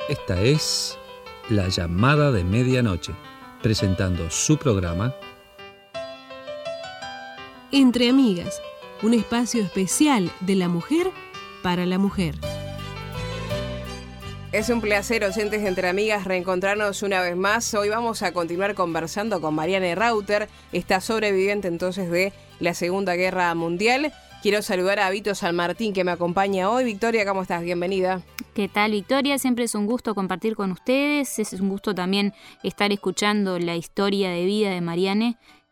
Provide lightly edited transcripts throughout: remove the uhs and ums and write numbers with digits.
Esta es La Llamada de Medianoche, presentando su programa Entre Amigas, un espacio especial de la mujer para la mujer. Es un placer, oyentes de Entre Amigas, reencontrarnos una vez más. Hoy vamos a continuar conversando con Marianne Rauter, esta sobreviviente entonces de la Segunda Guerra Mundial. Quiero saludar a Vito San Martín, que me acompaña hoy. Victoria, ¿cómo estás? Bienvenida. ¿Qué tal, Victoria? Siempre es un gusto compartir con ustedes. Es un gusto también estar escuchando la historia de vida de Marianne,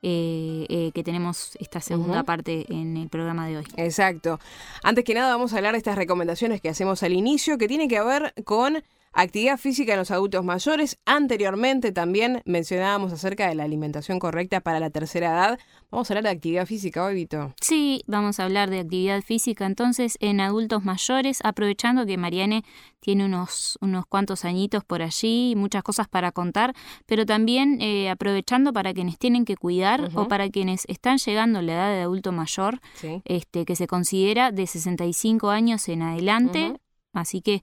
que tenemos esta segunda parte en el programa de hoy. Exacto. Antes que nada vamos a hablar de estas recomendaciones que hacemos al inicio, que tienen que ver con actividad física en los adultos mayores. Anteriormente también mencionábamos acerca de la alimentación correcta para la tercera edad. Vamos a hablar de actividad física hoy, Vito. Sí, vamos a hablar de actividad física entonces en adultos mayores, aprovechando que Marianne tiene unos cuantos añitos por allí, muchas cosas para contar, pero también aprovechando para quienes tienen que cuidar o para quienes están llegando a la edad de adulto mayor, sí, que se considera de 65 años en adelante, así que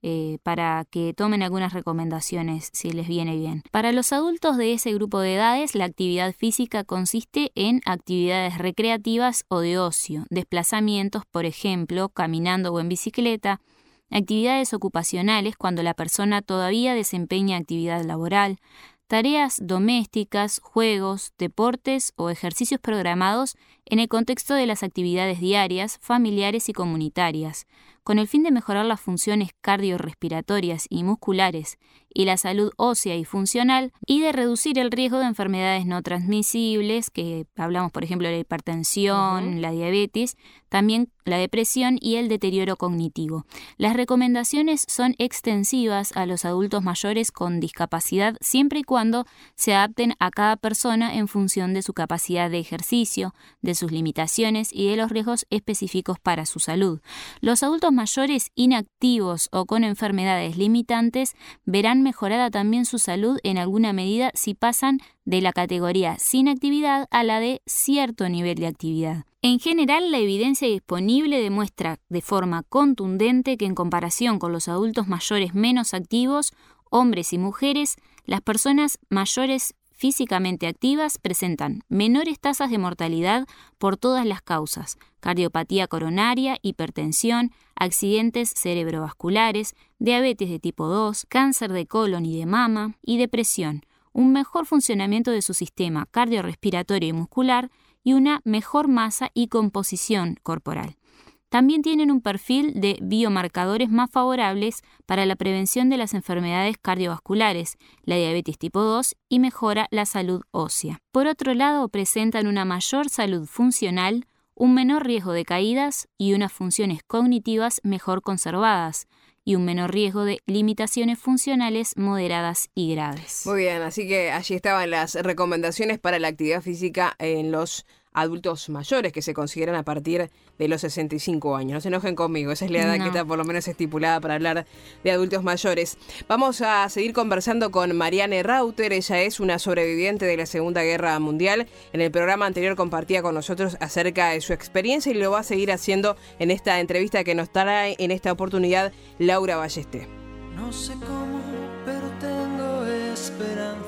para que tomen algunas recomendaciones si les viene bien. Para los adultos de ese grupo de edades, la actividad física consiste en actividades recreativas o de ocio, desplazamientos, por ejemplo, caminando o en bicicleta, actividades ocupacionales cuando la persona todavía desempeña actividad laboral, tareas domésticas, juegos, deportes o ejercicios programados en el contexto de las actividades diarias, familiares y comunitarias, con el fin de mejorar las funciones cardiorrespiratorias y musculares y la salud ósea y funcional, y de reducir el riesgo de enfermedades no transmisibles, que hablamos por ejemplo de la hipertensión, la diabetes, también la depresión y el deterioro cognitivo. Las recomendaciones son extensivas a los adultos mayores con discapacidad siempre y cuando se adapten a cada persona en función de su capacidad de ejercicio, de sus limitaciones y de los riesgos específicos para su salud. Los adultos mayores inactivos o con enfermedades limitantes verán mejorada también su salud en alguna medida si pasan de la categoría sin actividad a la de cierto nivel de actividad. En general, la evidencia disponible demuestra de forma contundente que en comparación con los adultos mayores menos activos, hombres y mujeres, las personas mayores físicamente activas presentan menores tasas de mortalidad por todas las causas: cardiopatía coronaria, hipertensión, accidentes cerebrovasculares, diabetes de tipo 2, cáncer de colon y de mama y depresión, un mejor funcionamiento de su sistema cardiorrespiratorio y muscular y una mejor masa y composición corporal. También tienen un perfil de biomarcadores más favorables para la prevención de las enfermedades cardiovasculares, la diabetes tipo 2 y mejora la salud ósea. Por otro lado, presentan una mayor salud funcional, un menor riesgo de caídas y unas funciones cognitivas mejor conservadas, y un menor riesgo de limitaciones funcionales moderadas y graves. Muy bien, así que allí estaban las recomendaciones para la actividad física en los adultos mayores, que se consideran a partir de los 65 años. No se enojen conmigo, esa es la edad que está por lo menos estipulada para hablar de adultos mayores. Vamos a seguir conversando con Marianne Rauter. Ella es una sobreviviente de la Segunda Guerra Mundial. En el programa anterior compartía con nosotros acerca de su experiencia y lo va a seguir haciendo en esta entrevista que nos trae en esta oportunidad Laura Ballesté. No sé cómo, pero tengo esperanza.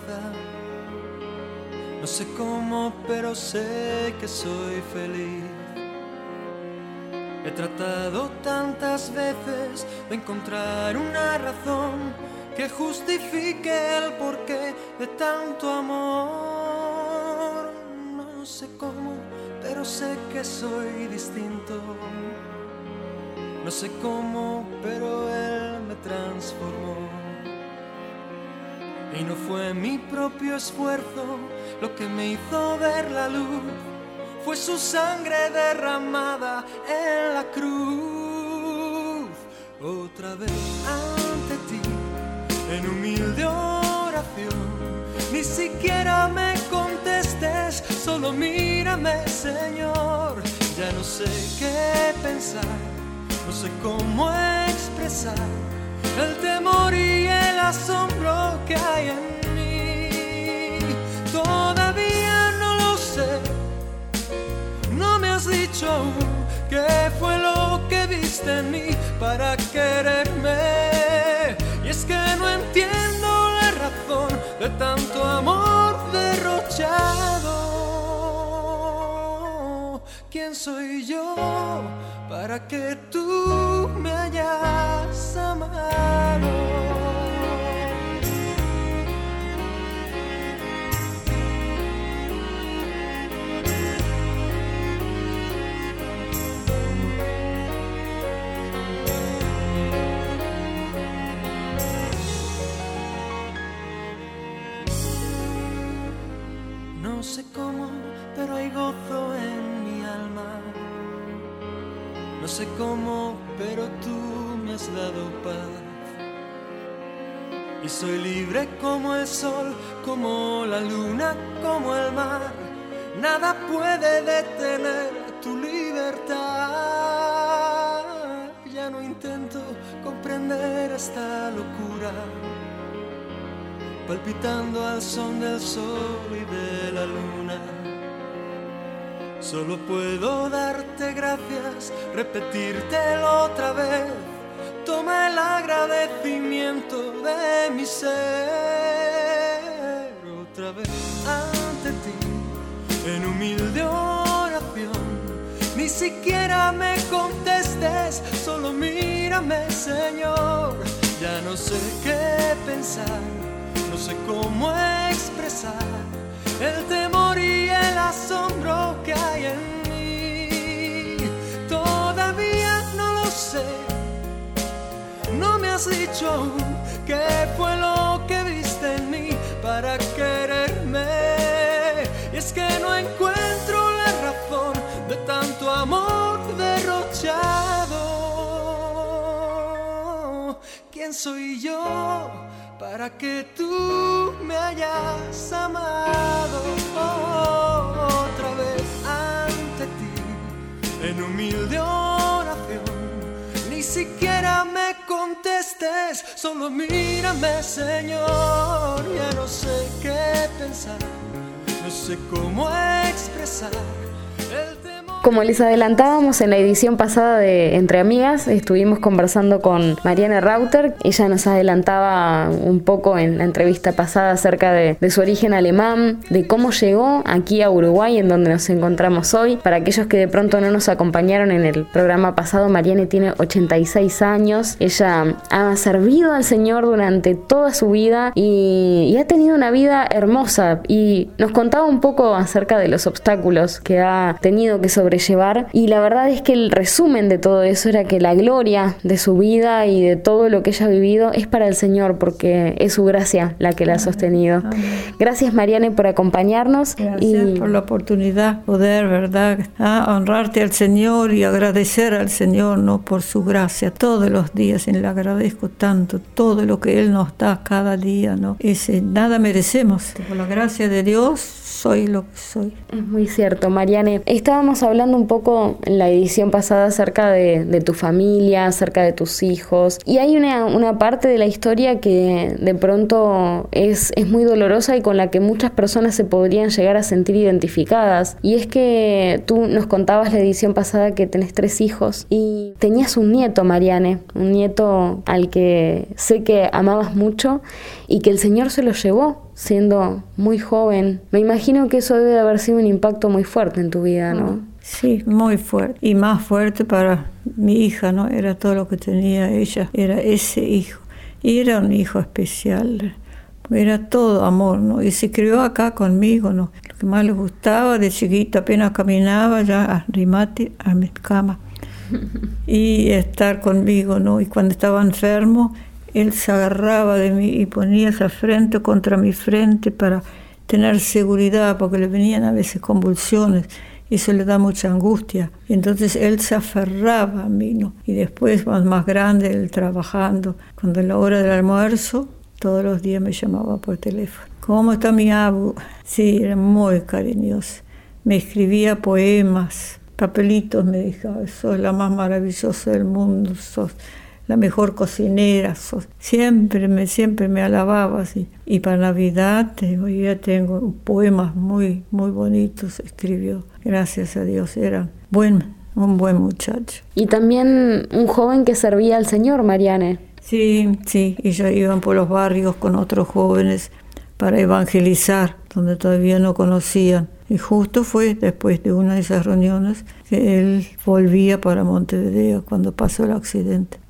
No sé cómo, pero sé que soy feliz. He tratado tantas veces de encontrar una razón que justifique el porqué de tanto amor. No sé cómo, pero sé que soy distinto. No sé cómo, pero él me transformó. Y no fue mi propio esfuerzo lo que me hizo ver la luz, fue su sangre derramada en la cruz. Otra vez ante ti, en humilde oración, ni siquiera me contestes, solo mírame, Señor. Ya no sé qué pensar, no sé cómo expresar el temor y el asombro que hay en mí. Todavía no lo sé, no me has dicho aún qué fue lo que viste en mí para quererme. Y es es que no entiendo la razón de tanto amor derrochado. ¿Quién soy yo para que tú me hayas amado? No sé cómo, pero hay gozo en mi alma. No sé cómo, pero tú me has dado paz. Y soy libre como el sol, como la luna, como el mar. Nada puede detener tu libertad. Ya no intento comprender esta locura, palpitando al son del sol y de la luna. Solo puedo darte gracias, repetírtelo otra vez. Toma el agradecimiento de mi ser otra vez ante ti, en humilde oración. Ni siquiera me contestes, solo mírame, Señor. Ya no sé qué pensar, no sé cómo expresar el temor y el asombro que hay en mí. Todavía no lo sé, no me has dicho aún qué fue lo que viste en mí para quererme. Y es que no encuentro la razón de tanto amor derrochado. ¿Quién soy yo para que tú me hayas amado? Otra vez ante ti, en humilde oración. Ni siquiera me contestes, solo mírame, Señor. Ya no sé qué pensar, no sé cómo expresar el temor. Como les adelantábamos en la edición pasada de Entre Amigas, estuvimos conversando con Marianne Rauter. Ella nos adelantaba un poco en la entrevista pasada acerca de su origen alemán, de cómo llegó aquí a Uruguay, en donde nos encontramos hoy. Para aquellos que de pronto no nos acompañaron en el programa pasado, Marianne tiene 86 años. Ella ha servido al Señor durante toda su vida y ha tenido una vida hermosa. Y nos contaba un poco acerca de los obstáculos que ha tenido que sobrellevar, y la verdad es que el resumen de todo eso era que la gloria de su vida y de todo lo que ella ha vivido es para el Señor, porque es su gracia la que la ha sostenido. Amén. Gracias, Marianne, por acompañarnos. Gracias por la oportunidad, poder, ¿verdad?, honrarte al Señor y agradecer al Señor, ¿no?, por su gracia todos los días. Y le agradezco tanto todo lo que Él nos da cada día, ¿no? Nada merecemos. Por la gracia de Dios soy lo que soy. Es muy cierto, Marianne. Estábamos hablando un poco en la edición pasada acerca de tu familia, acerca de tus hijos, y hay una parte de la historia que de pronto es muy dolorosa y con la que muchas personas se podrían llegar a sentir identificadas, y es que tú nos contabas la edición pasada que tenés 3 hijos y tenías un nieto, Marianne, un nieto al que sé que amabas mucho y que el Señor se lo llevó siendo muy joven. Me imagino que eso debe de haber sido un impacto muy fuerte en tu vida, ¿no? Sí, muy fuerte. Y más fuerte para mi hija, ¿no? Era todo lo que tenía ella, era ese hijo. Y era un hijo especial, era todo amor, ¿no? Y se crió acá conmigo, ¿no? Lo que más le gustaba, de chiquita apenas caminaba, ya arrimate a mi cama. Y estar conmigo, ¿no? Y cuando estaba enfermo, él se agarraba de mí y ponía esa frente contra mi frente para tener seguridad, porque le venían a veces convulsiones y eso le da mucha angustia. Y entonces él se aferraba a mí, ¿no? Y después, más grande, él trabajando. Cuando en la hora del almuerzo, todos los días me llamaba por teléfono. ¿Cómo está mi abu? Sí, era muy cariñoso. Me escribía poemas, papelitos, me dijo, sos la más maravillosa del mundo, sos la mejor cocinera, siempre me alababa así. Y para Navidad hoy ya tengo poemas muy, muy bonitos, escribió. Gracias a Dios, era un buen muchacho. Y también un joven que servía al Señor, Marianne. Sí, ellos iban por los barrios con otros jóvenes para evangelizar, donde todavía no conocían. Y justo fue después de una de esas reuniones que él volvía para Montevideo cuando pasó el accidente.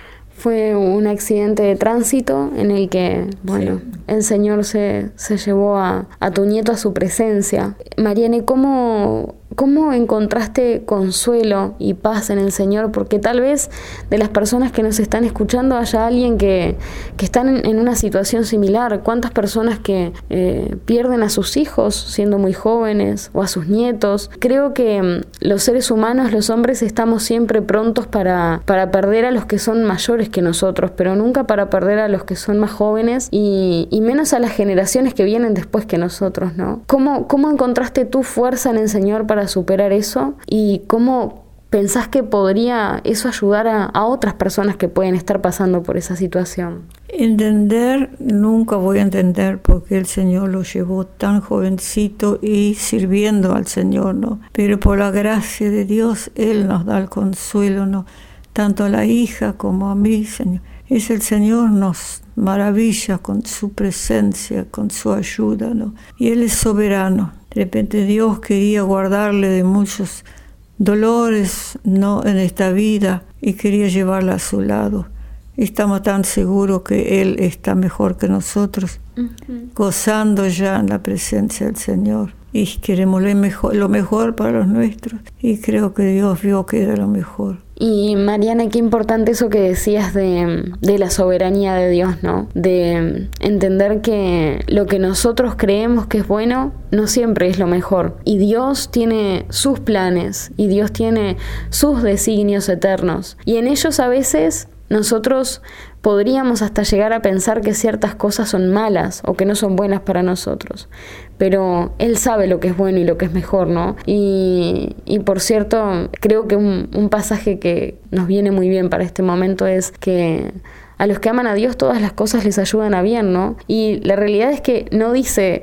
Fue un accidente de tránsito en el que, bueno, sí, el Señor se llevó a tu nieto a su presencia. Mariane, ¿cómo encontraste consuelo y paz en el Señor? Porque tal vez de las personas que nos están escuchando haya alguien que están en una situación similar. ¿Cuántas personas que pierden a sus hijos siendo muy jóvenes o a sus nietos? Creo que los seres humanos, los hombres, estamos siempre prontos para perder a los que son mayores que nosotros, pero nunca para perder a los que son más jóvenes y menos a las generaciones que vienen después que nosotros, ¿no? ¿Cómo encontraste tu fuerza en el Señor para superar eso? ¿Y cómo pensás que podría eso ayudar a otras personas que pueden estar pasando por esa situación? Entender, nunca voy a entender porque el Señor lo llevó tan jovencito y sirviendo al Señor, ¿no? Pero por la gracia de Dios, Él nos da el consuelo, ¿no? Tanto a la hija como a mí, Señor. Es el Señor nos maravilla con su presencia, con su ayuda, ¿no? Y Él es soberano. De repente Dios quería guardarle de muchos dolores, ¿no?, en esta vida y quería llevarla a su lado. Estamos tan seguros que Él está mejor que nosotros, gozando ya en la presencia del Señor. Y queremos lo mejor para los nuestros. Y creo que Dios vio que era lo mejor. Y Mariana, qué importante eso que decías de la soberanía de Dios, ¿no? De entender que lo que nosotros creemos que es bueno no siempre es lo mejor. Y Dios tiene sus planes y Dios tiene sus designios eternos. Y en ellos a veces nosotros podríamos hasta llegar a pensar que ciertas cosas son malas o que no son buenas para nosotros. Pero Él sabe lo que es bueno y lo que es mejor, ¿no? Y por cierto, creo que un pasaje que nos viene muy bien para este momento es que a los que aman a Dios todas las cosas les ayudan a bien, ¿no? Y la realidad es que no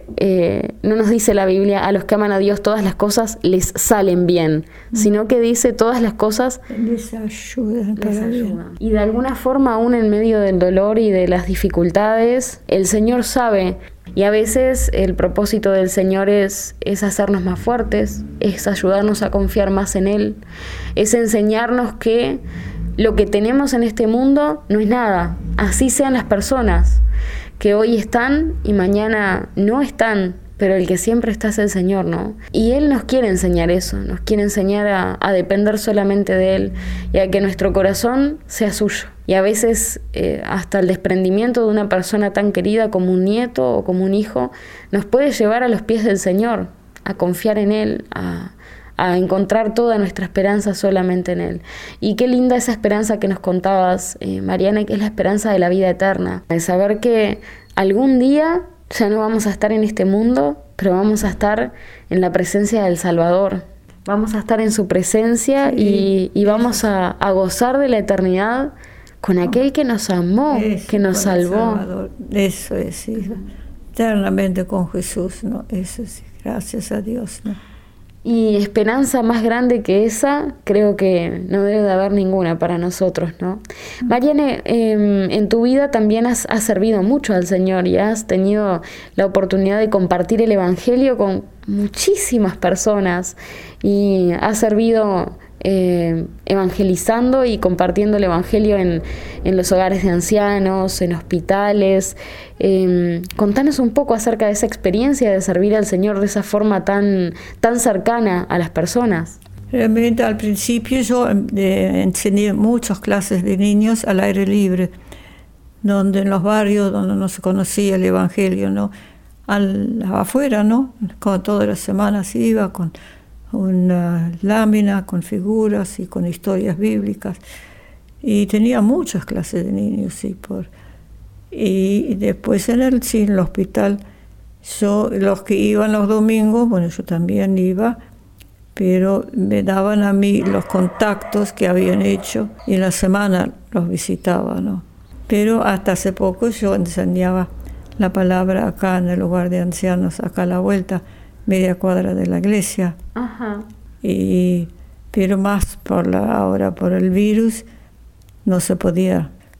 nos dice la Biblia a los que aman a Dios todas las cosas les salen bien, sino que dice todas las cosas les ayudan. Y de alguna forma, aún en medio del dolor y de las dificultades, el Señor sabe. Y a veces el propósito del Señor es hacernos más fuertes, es ayudarnos a confiar más en Él, es enseñarnos que lo que tenemos en este mundo no es nada. Así sean las personas que hoy están y mañana no están, pero el que siempre está es el Señor, ¿no? Y Él nos quiere enseñar eso, nos quiere enseñar a depender solamente de Él y a que nuestro corazón sea suyo. Y a veces hasta el desprendimiento de una persona tan querida como un nieto o como un hijo nos puede llevar a los pies del Señor, a confiar en Él, a encontrar toda nuestra esperanza solamente en Él. Y qué linda esa esperanza que nos contabas, Mariana, que es la esperanza de la vida eterna, de saber que algún día ya no vamos a estar en este mundo, pero vamos a estar en la presencia del Salvador. Vamos a estar en su presencia, sí, y vamos a gozar de la eternidad con aquel que nos amó, que nos salvó. Eso es, sí. Eternamente con Jesús, ¿no? Eso sí, gracias a Dios, ¿no? Y esperanza más grande que esa, creo que no debe de haber ninguna para nosotros, ¿no? Mariane, en tu vida también has servido mucho al Señor y has tenido la oportunidad de compartir el Evangelio con muchísimas personas y has servido evangelizando y compartiendo el Evangelio en los hogares de ancianos, en hospitales. Contanos un poco acerca de esa experiencia de servir al Señor de esa forma tan cercana a las personas. Realmente al principio yo enseñé muchas clases de niños al aire libre, donde en los barrios donde no se conocía el Evangelio, ¿no? Afuera, ¿no? Como todas las semanas iba con una lámina, con figuras y con historias bíblicas. Y tenía muchas clases de niños, sí. Y después en el hospital, los que iban los domingos, bueno, yo también iba, pero me daban a mí los contactos que habían hecho y en la semana los visitaba, ¿no? Pero hasta hace poco yo enseñaba la palabra acá en el lugar de ancianos, acá a la vuelta, media cuadra de la iglesia. Ajá. Pero más ahora por el virus no se podía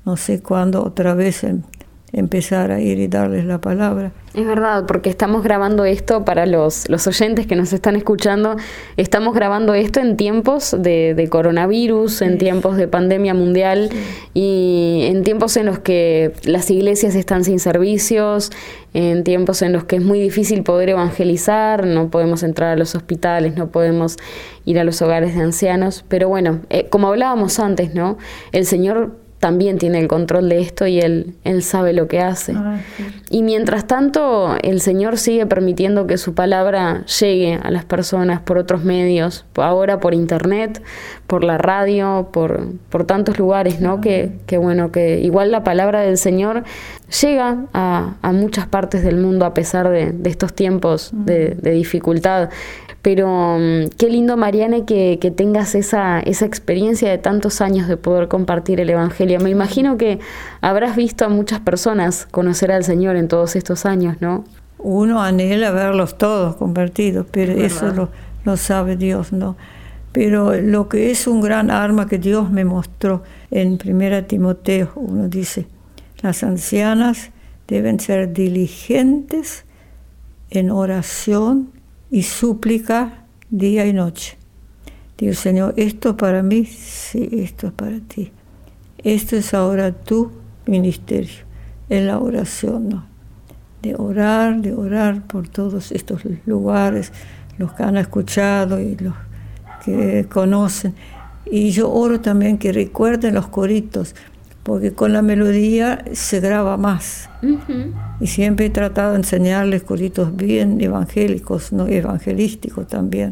no sé cuándo otra vez empezar a ir y darles la palabra. Es verdad, porque estamos grabando esto para los oyentes que nos están escuchando. Estamos grabando esto en tiempos de coronavirus, en tiempos de pandemia mundial y en tiempos en los que las iglesias están sin servicios, en tiempos en los que es muy difícil poder evangelizar, no podemos entrar a los hospitales, no podemos ir a los hogares de ancianos. Pero bueno, como hablábamos antes, ¿no? El Señor también tiene el control de esto y Él sabe lo que hace. Y mientras tanto, el Señor sigue permitiendo que su palabra llegue a las personas por otros medios, ahora por internet, por la radio, por tantos lugares, ¿no? Que bueno, que igual la palabra del Señor llega a muchas partes del mundo a pesar de estos tiempos de dificultad. Pero qué lindo, Mariane, que tengas esa experiencia de tantos años de poder compartir el Evangelio. Me imagino que habrás visto a muchas personas conocer al Señor en todos estos años, ¿no? Uno anhela verlos todos convertidos, pero eso lo sabe Dios, ¿no? Pero lo que es un gran arma que Dios me mostró en 1 Timoteo, uno dice, las ancianas deben ser diligentes en oración y súplica día y noche. Digo, Señor, esto para mí, sí, esto es para ti. Esto es ahora tu ministerio, en la oración, ¿no? De orar por todos estos lugares, los que han escuchado y los que conocen. Y yo oro también que recuerden los coritos, porque con la melodía se graba más. Y siempre he tratado de enseñarles coritos bien evangélicos, no evangelísticos también.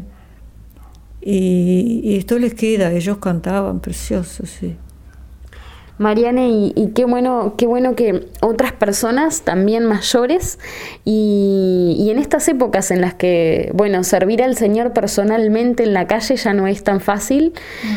Y esto les queda, ellos cantaban precioso, sí. Mariane, y qué bueno que otras personas también mayores y en estas épocas en las que, bueno, servir al Señor personalmente en la calle ya no es tan fácil.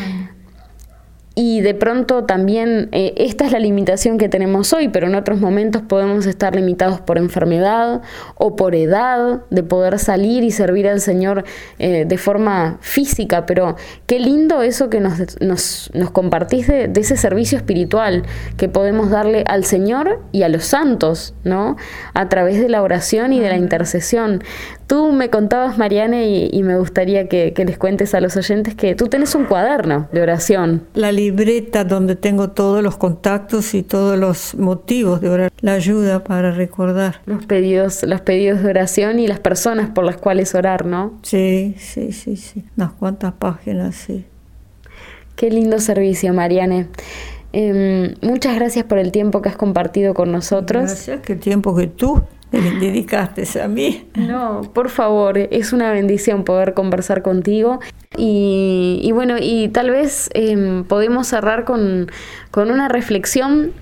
Y de pronto también, esta es la limitación que tenemos hoy, pero en otros momentos podemos estar limitados por enfermedad o por edad, de poder salir y servir al Señor de forma física. Pero qué lindo eso que nos compartís de ese servicio espiritual que podemos darle al Señor y a los santos, ¿no? A través de la oración y de la intercesión. Tú me contabas, Mariane, y me gustaría que les cuentes a los oyentes que tú tenés un cuaderno de oración. La libreta donde tengo todos los contactos y todos los motivos de orar, la ayuda para recordar. Los pedidos de oración y las personas por las cuales orar, ¿no? Sí. Unas cuantas páginas, sí. Qué lindo servicio, Mariane. Muchas gracias por el tiempo que has compartido con nosotros. Gracias, que el tiempo que tú me dedicaste a mí. No, por favor, es una bendición poder conversar contigo. Y bueno, y tal vez podemos cerrar con una reflexión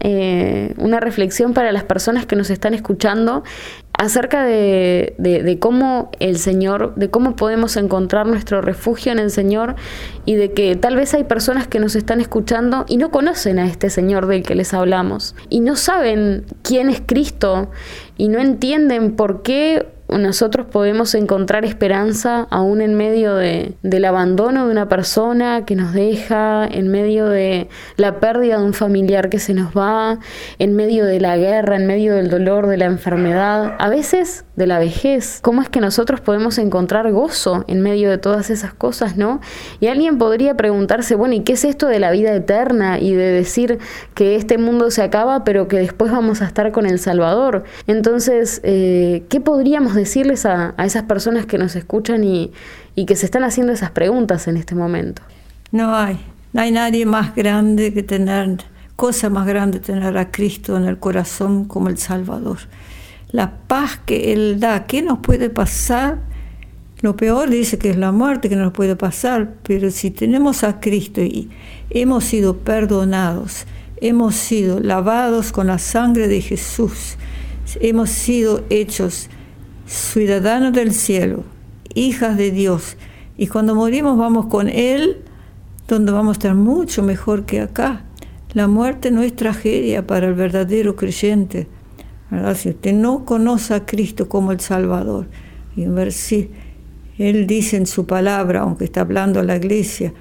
para las personas que nos están escuchando acerca de cómo el Señor, de cómo podemos encontrar nuestro refugio en el Señor, y de que tal vez hay personas que nos están escuchando y no conocen a este Señor del que les hablamos y no saben quién es Cristo y no entienden por qué nosotros podemos encontrar esperanza aún en medio del abandono de una persona que nos deja, en medio de la pérdida de un familiar que se nos va, en medio de la guerra, en medio del dolor, de la enfermedad, a veces de la vejez. ¿Cómo es que nosotros podemos encontrar gozo en medio de todas esas cosas, no? Y alguien podría preguntarse, bueno, ¿y qué es esto de la vida eterna y de decir que este mundo se acaba pero que después vamos a estar con el Salvador? Entonces, ¿qué podríamos decirles a esas personas que nos escuchan y que se están haciendo esas preguntas en este momento? No hay nadie más grande que tener, cosa más grande tener a Cristo en el corazón como el Salvador. La paz que Él da, ¿qué nos puede pasar? Lo peor dice que es la muerte que nos puede pasar, pero si tenemos a Cristo y hemos sido perdonados, hemos sido lavados con la sangre de Jesús, hemos sido hechos ciudadanos del cielo, hijas de Dios, y cuando morimos vamos con Él, donde vamos a estar mucho mejor que acá. La muerte no es tragedia para el verdadero creyente, ¿verdad? Si usted no conoce a Cristo como el Salvador, y ver si Él dice en su palabra, aunque está hablando a la iglesia,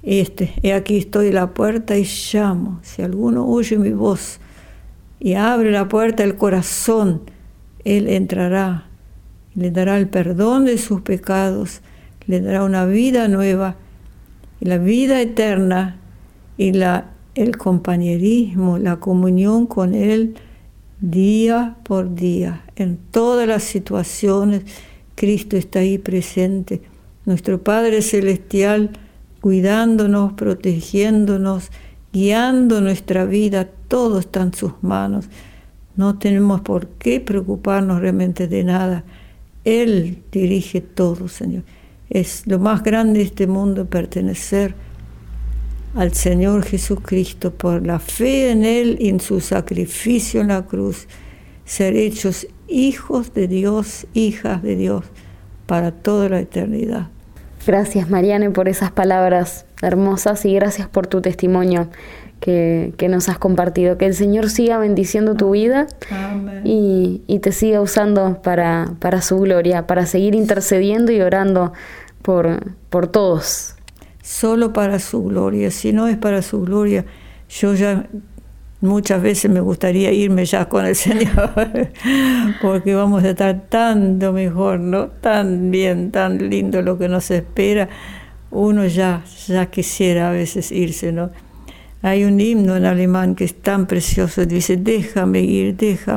He aquí estoy a la puerta y llamo. Si alguno oye mi voz y abre la puerta del corazón, Él entrará, le dará el perdón de sus pecados, le dará una vida nueva, y la vida eterna y el compañerismo, la comunión con Él día por día. En todas las situaciones, Cristo está ahí presente. Nuestro Padre Celestial cuidándonos, protegiéndonos, guiando nuestra vida, todo está en sus manos. No tenemos por qué preocuparnos realmente de nada. Él dirige todo, Señor. Es lo más grande de este mundo pertenecer al Señor Jesucristo por la fe en Él y en su sacrificio en la cruz, ser hechos hijos de Dios, hijas de Dios, para toda la eternidad. Gracias, Mariane, por esas palabras hermosas y gracias por tu testimonio que nos has compartido. Que el Señor siga bendiciendo tu vida. Amén. Y te siga usando para su gloria, para seguir intercediendo y orando por todos. Solo para su gloria. Si no es para su gloria, yo ya muchas veces me gustaría irme ya con el Señor, porque vamos a estar tanto mejor, ¿no? Tan bien, tan lindo lo que nos espera. Uno ya quisiera a veces irse, ¿no? Hay un himno en alemán que es tan precioso, dice: déjame ir,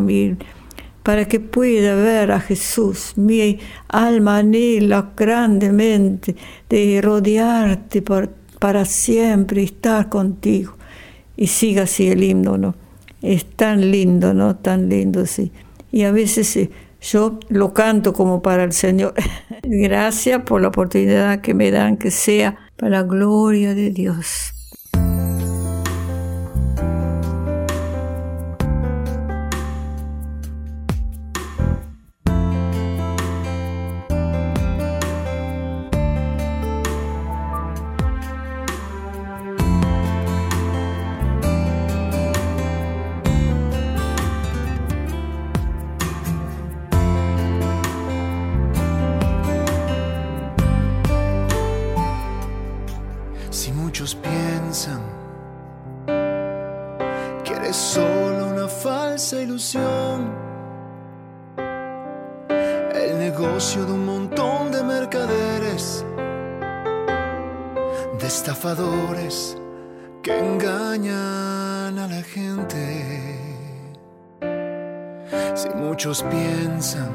para que pueda ver a Jesús. Mi alma anhela grandemente de rodearte para siempre y estar contigo. Y siga así el himno, ¿no? Es tan lindo, ¿no? Tan lindo, sí. Y a veces yo lo canto como para el Señor. Gracias por la oportunidad que me dan, que sea para la gloria de Dios. Piensan que eres solo una falsa ilusión, el negocio de un montón de mercaderes, de estafadores que engañan a la gente. Si muchos piensan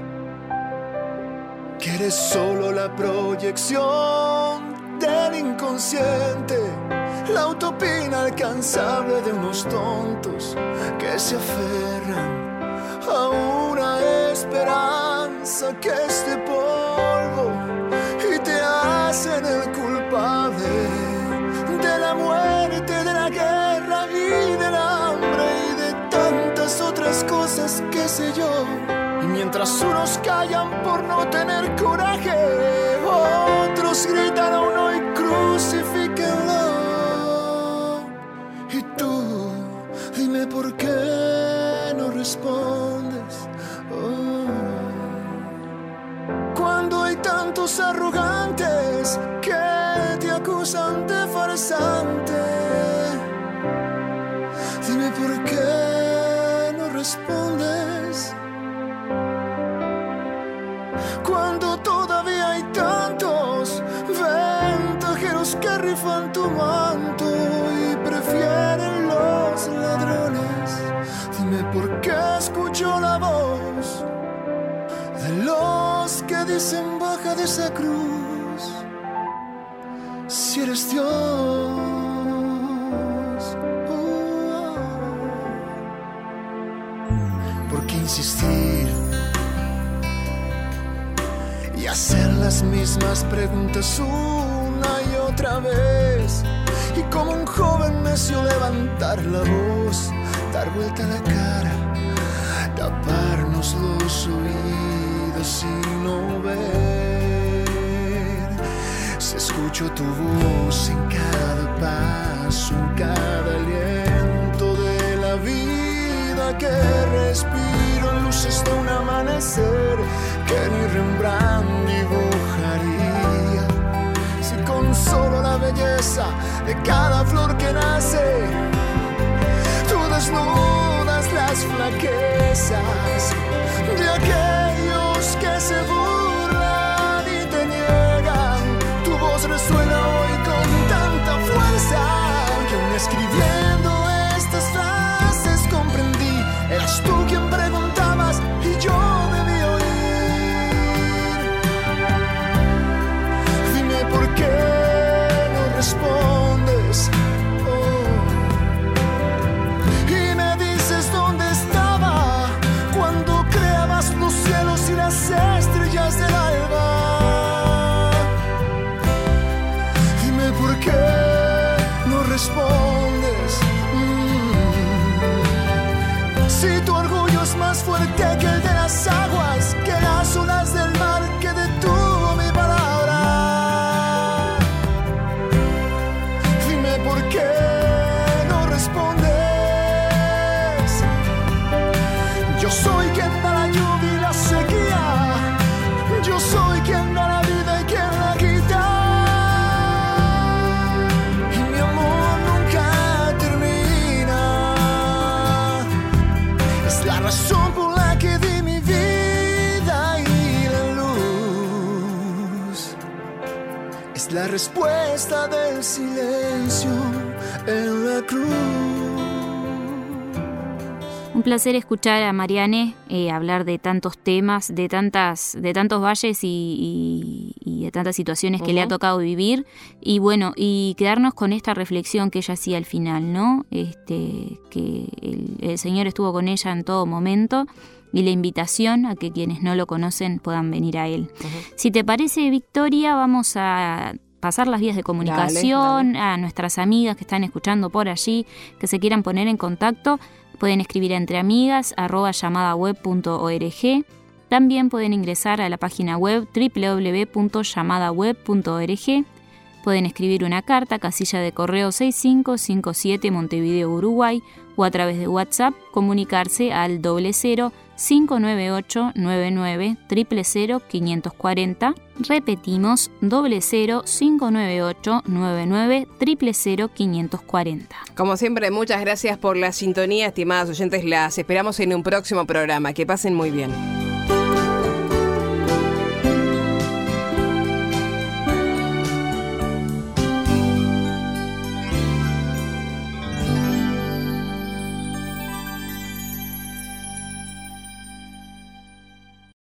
que eres solo la proyección del inconsciente, la utopía inalcanzable de unos tontos que se aferran a una esperanza que es de polvo y te hacen el culpable de la muerte, de la guerra y del hambre y de tantas otras cosas, qué sé yo. Y mientras unos callan por no tener coraje, otros gritan a uno y crucifíquenlo. Y tú, dime por qué no respondes. Cuando hay tantos arrogantes que te acusan de farsante, dime por qué no respondes. Cuando todavía hay tantos ventajeros que rifan tu manto y prefieren los ladrones, dime por qué escucho la voz de los que dicen baja de esa cruz, si eres Dios. ¿Por qué insistir y hacer las mismas preguntas una y otra vez? Y como un joven necio levantar la voz, dar vuelta la cara, taparnos los oídos y no ver. Si escucho tu voz en cada paso, en cada aliento de la vida que respiro, en luces de un amanecer que ni Rembrandt dibujaría. Si con solo la belleza rosa de cada flor que nace. Tú desnudas las flaquezas de aquellos que se burlan y te niegan. Tu voz resuena hoy con tanta fuerza que aún escribiendo estas frases comprendí. Eras tú quien preguntabas y yo debí oír. Dime por qué no respondes. Y me dices dónde estaba cuando creabas los cielos y las estrellas del alba. Dime por qué no respondes. Si tu orgullo es más fuerte que el de las aguas, que las olas del mar que detuvo mi palabra. Dime por qué no respondes. Yo soy quien da la lluvia y la sequía. Yo soy quien da la vida y quien la quita. Y mi amor nunca termina. Es la razón por la que di mi vida y la luz. Es la respuesta del silencio en la cruz. Un placer escuchar a Marianne hablar de tantos temas, de tantos valles y de tantas situaciones que le ha tocado vivir. Y bueno, y quedarnos con esta reflexión que ella hacía al final, ¿no? Que el Señor estuvo con ella en todo momento, y la invitación a que quienes no lo conocen puedan venir a Él. Si te parece, Victoria, vamos a pasar las vías de comunicación. Dale. A nuestras amigas que están escuchando por allí, que se quieran poner en contacto. Pueden escribir a entreamigas@llamadaweb.org. También pueden ingresar a la página web www.llamadaweb.org. Pueden escribir una carta, casilla de correo 6557 Montevideo, Uruguay, o a través de WhatsApp comunicarse al 00 598 99 000 540. Repetimos, 00 598 99 000 540. Como siempre, muchas gracias por la sintonía, estimadas oyentes. Las esperamos en un próximo programa. Que pasen muy bien.